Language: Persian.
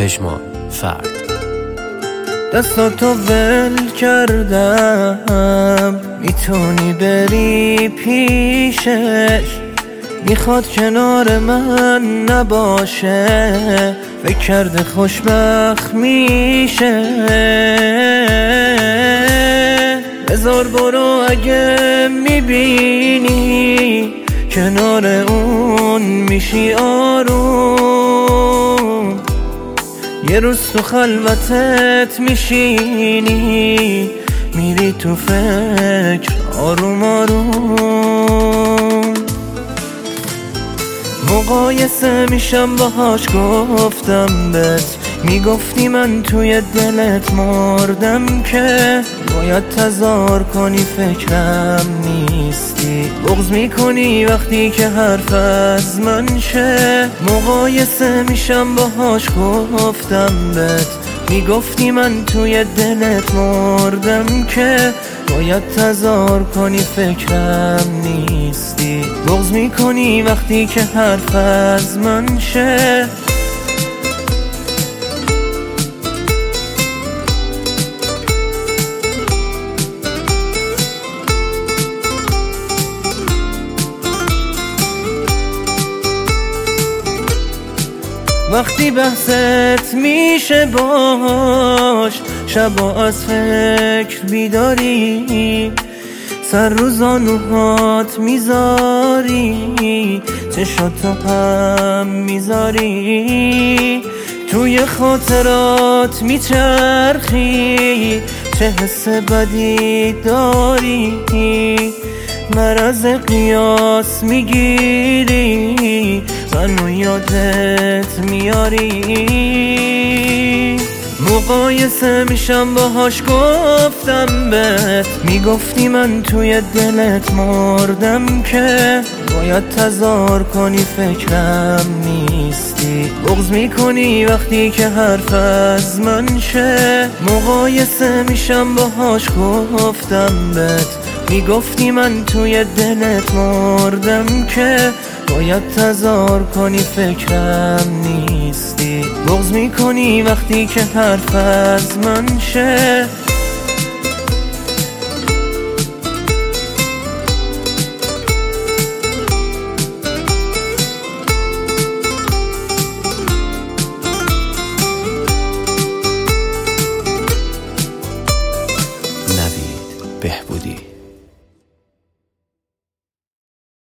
پژمان فرد. دستاتو ول کردم، میتونی بری پیشش، میخواد کنار من نباشه، فکر کرده خوشبخت میشه. بذار برو اگه میبینی کنار اون میشی آروم، یه روز تو خلوتت میشینی، میری تو فکر آروم آروم. مقایسه میشم باهاش، گفتم بهت، میگفتی من توی دلت مردم که باید تظاهر کنی فکرم نیستی، بغض میکنی وقتی که حرف از من شه. مقایسه میشم باهاش، گفتم بهت، میگفتی من توی دلت مردم که باید تظاهر کنی فکرم نیستی، بغض میکنی وقتی که حرف از من شه. وقتی بحثت میشه باش، شبا از فکر بیداری، سر رو زانوهات میذاری، چشاتو هم میذاری، توی خاطرات میچرخی، چه حس بدی داری، مرض قیاس میگیری، منو یادت میاری. مقایسه میشم باهاش، گفتم بهت، میگفتی من توی دلت مردم که باید تظاهر کنی فکرم نیستی، بغض میکنی وقتی که حرف از من شه. مقایسه میشم باهاش، گفتم بهت، میگفتی من توی دلت مردم که باید تظاهر کنی فکرم نیستی، بغض میکنی وقتی که حرف از من شه. نوید بهبودی.